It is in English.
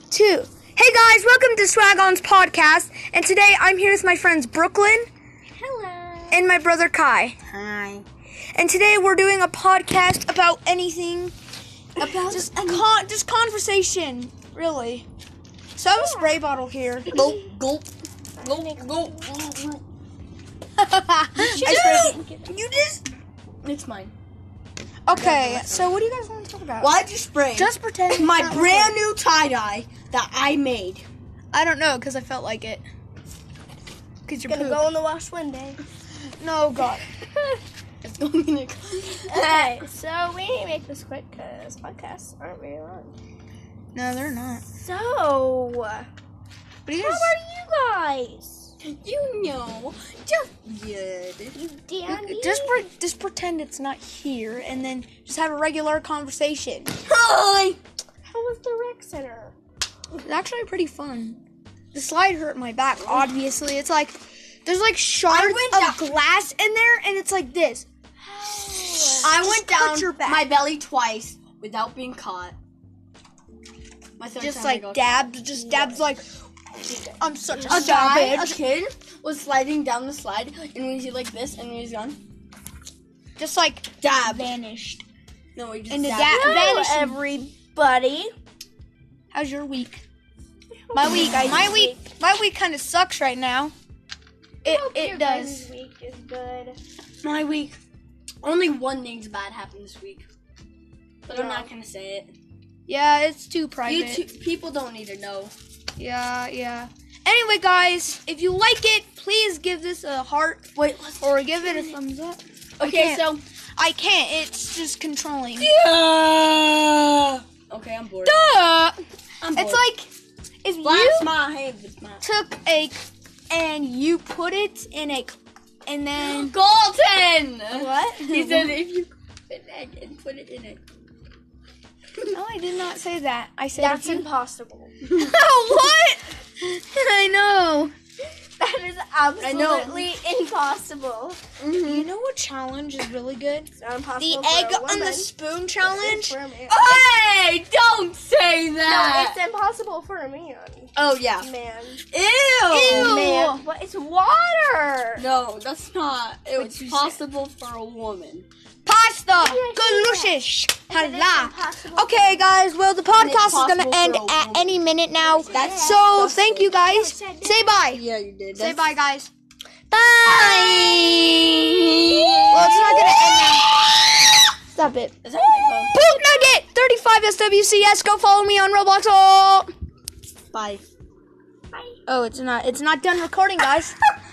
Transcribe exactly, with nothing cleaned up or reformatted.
two. Hey guys, welcome to Swagon's podcast, and today I'm here with my friends Brooklyn. Hello. And my brother Kai. Hi. And today we're doing a podcast about anything, About just con- just conversation, really. So I have a spray bottle here. Gulp, gulp, gulp, gulp. I sprayed- You just... It's mine. Okay, so what do you guys want to talk about? Why'd you spray Just pretend it's my not brand recording. new tie-dye that I made? I don't know, because I felt like it. Because you're Gonna poop. go in the wash one day. No, God. It's going in a... Okay, so we need to make this quick because podcasts aren't very long. No, they're not. So, But you how guys, are you guys? You know, just good. You dandy. just pre- just pretend it's not here, and then just have a regular conversation. Hi! How was the rec center? It's actually pretty fun. The slide hurt my back, obviously. It's like, there's like shards went of glass in there, and it's like this. I Just went hurt your down back. my belly twice without being caught. My third Just time I like got dabs, just dabs like, I'm such a A guy, a savage. kid, was sliding down the slide, and when he did like this, and when he's gone, Just like dab. vanished. No, he just And the dabbed. dab- Hello, vanishing. everybody. How's your week? My week, my week, my week kind of sucks right now. It Hope it your does. guys' week is good. My week. Only one thing's bad happened this week, but I'm Yeah. not gonna say it. Yeah, it's too You private. two, people don't need to know. Yeah, yeah. Anyway, guys, if you like it, please give this a heart Wait, let's. or give it a thumbs up. Okay, can't. so. I can't. It's just controlling. Yeah. Okay, I'm bored. Duh. I'm bored. It's like if Blast you my head with my took a and you put it in a and then Galton. what? He said if you put an egg and put it in it. No, I did not say that. I said That's if you- impossible. what? I know. That is I know. absolutely impossible. You know what challenge is really good? It's not impossible The for egg a on the woman. spoon It's challenge. for a man. Hey, don't say No, that. it's impossible for a man. Oh yeah. Man. Ew. Ew. Man. What? It's water. No, that's not. It was you possible for a woman. Pasta. Yeah, Galushish. It is Hala. impossible Okay, guys. Well, the And it's podcast is gonna possible end for a at woman. any minute now. That's So disgusting. thank you, guys. Say bye. Yeah, you did. Say That's- bye, guys. Bye. Well, it's not gonna end now. Stop it. Is that my phone? Poop Nugget thirty-five S W C S. Go follow me on Roblox. Oh, Bye. oh, it's not. It's not done recording, guys.